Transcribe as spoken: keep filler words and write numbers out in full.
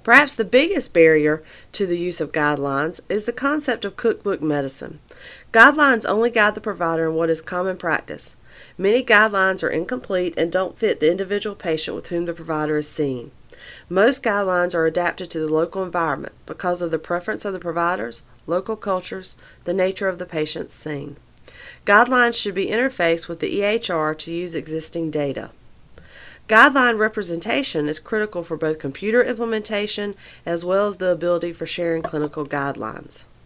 Perhaps the biggest barrier to the use of guidelines is the concept of cookbook medicine. Guidelines only guide the provider in what is common practice. Many guidelines are incomplete and don't fit the individual patient with whom the provider is seeing. Most guidelines are adapted to the local environment because of the preference of the providers, local cultures, the nature of the patients seen. Guidelines should be interfaced with the E H R to use existing data. Guideline representation is critical for both computer implementation as well as the ability for sharing clinical guidelines.